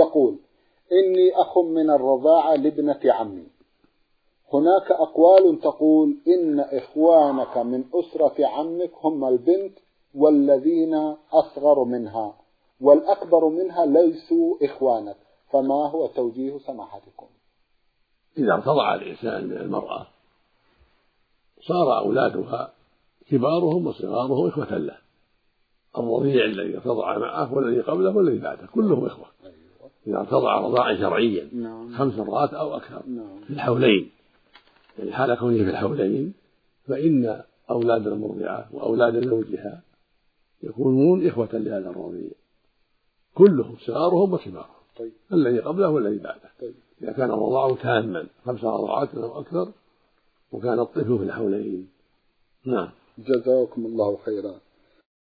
يقول: إني أخ من الرضاعة لابنة عمي. هناك أقوال تقول إن إخوانك من أسرة عمك هم البنت والذين أصغر منها، والأكبر منها ليسوا إخوانك، فما هو توجيه سماحتكم؟ إذا ارتضع الإنسان من المرأة صار أولادها كبارهم وصغارهم إخوة له، الرضيع الذي ارتضع معه والذي قبله والذي بعده كلهم إخوة إذا ارتضع رضاعا شرعيا 5 مرات أو أكثر في الحولين، يعني حال كونه في الحولين، فإن أولاد المرضعة وأولاد زوجها يكونون إخوة لهذا الرضيع كلهم صغارهم وكبارهم، الذي قبله والذي بعده. إذا كان الرضاع تاما 5 رضاعات أو أكثر وكان الطفل في الحولين. نعم. جزاكم الله خيرا.